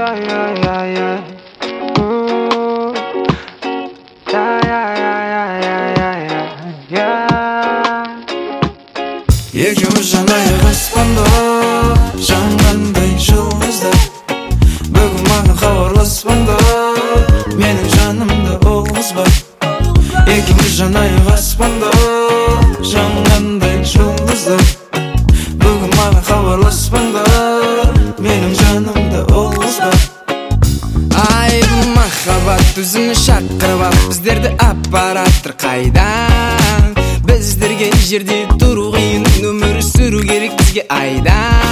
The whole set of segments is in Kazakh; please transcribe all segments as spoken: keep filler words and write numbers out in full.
ay ay ay ay. Ooh. Yeah yeah yeah yeah yeah yeah yeah. Екеуміз жанайық аспанда, жанғандай жұлдыздар. Бүгін маған хабарласпаңда, менің жанымда ол қыз бар. Екеуміз жанайық аспанда, жанғандай жұлдыздар. Бүгін маған хабарласпаңда, менің жанымда ол қыз бар. Ай, махаббат өзіні шақырып алып, біздерді аппараттыр қайдан? Біздерге жерде тұру қиын, өмір сүру керек бізге айда.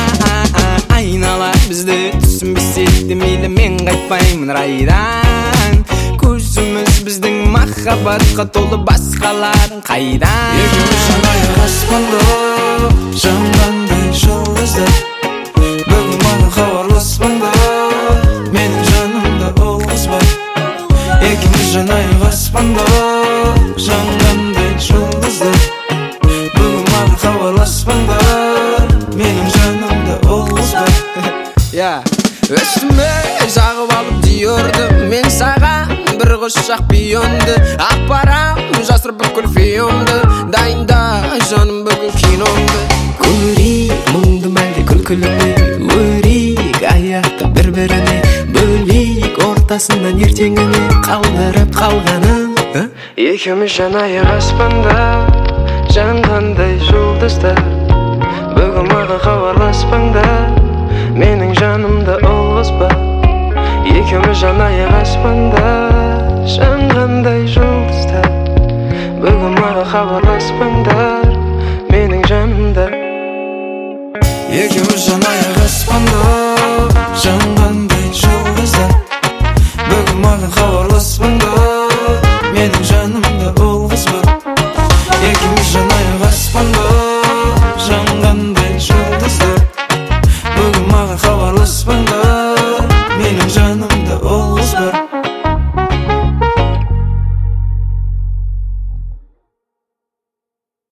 Айнала бізді түсінбесе де мейлі, мен қайтпаймын райдан. Көзіміз біздің махаббатқа толы, басқаларын қайдан? Екеуміз жанайық аспанда, жанғандай жұлдыздар. Бүгін маған хабарласпаңда, менің жанымда ол қыз бар. Екеуміз жанайық аспанда, жанғандай жұлдыздар. Бүгін маған хабарласпаңда, менің жанымда ол қыз бар. Я, үстіме жағып алып диорды, мен саған бір құшақ пионды апарам, жасырып бүкіл фиомды. Дайында жаным бүгін киномды. Көрейік мұңды мәлде күлкіліме, өрейік аяқта бір-біріне, бөлейік ортасынан ертеңіне қалдырып қалғанын. Екеуміз жанайық аспанда, жанғандай жұлдыздар. Бүгін маған хабарласпаңда, менің жанымда ол қыз бар. Екеуміз жанайық аспанда, жанғандай жұлдыздар. Бүгін маған хабарласпаңдар, менің жанымда. Екеуміз жанайық аспанда, жанғандай жұлдыздар. Бүгін маған хабарласпаңда, менің жанымда ол қыз бар. Екеуміз жанайық аспанда, жанғандай жұлдыздар. Бүгін маған хабарласпаңда, менің жанымда ол қыз бар.